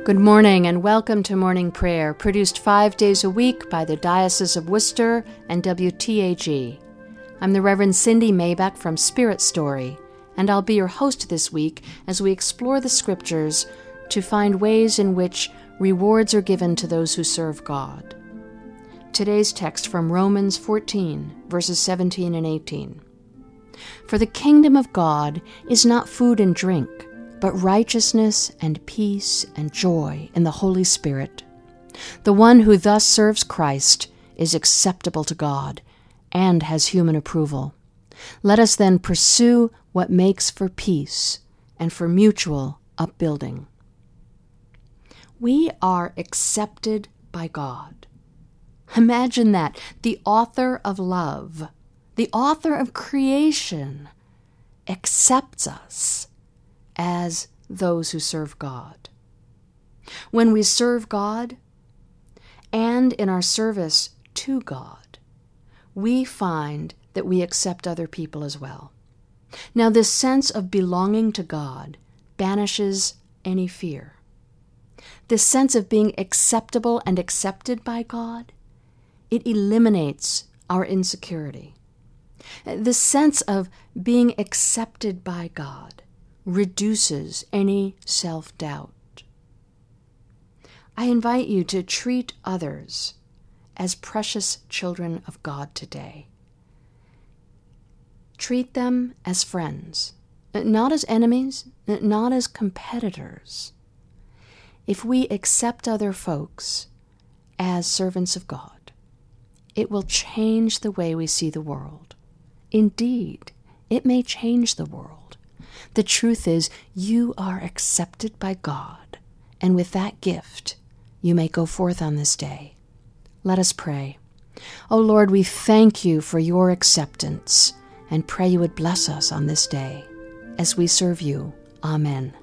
Good morning and welcome to Morning Prayer, produced 5 days a week by the Diocese of Worcester and WTAG. I'm the Reverend Cindy Maybeck from Spirit Story, and I'll be your host this week as we explore the Scriptures to find ways in which rewards are given to those who serve God. Today's text from Romans 14, verses 17 and 18. For the kingdom of God is not food and drink, but righteousness and peace and joy in the Holy Spirit. The one who thus serves Christ is acceptable to God and has human approval. Let us then pursue what makes for peace and for mutual upbuilding. We are accepted by God. Imagine that. The author of love, the author of creation, accepts us as those who serve God. When we serve God, and in our service to God, we find that we accept other people as well. Now, this sense of belonging to God banishes any fear. This sense of being acceptable and accepted by God, it eliminates our insecurity. The sense of being accepted by God reduces any self-doubt. I invite you to treat others as precious children of God today. Treat them as friends, not as enemies, not as competitors. If we accept other folks as servants of God, it will change the way we see the world. Indeed, it may change the world. The truth is, you are accepted by God, and with that gift, you may go forth on this day. Let us pray. O Lord, we thank you for your acceptance, and pray you would bless us on this day as we serve you. Amen.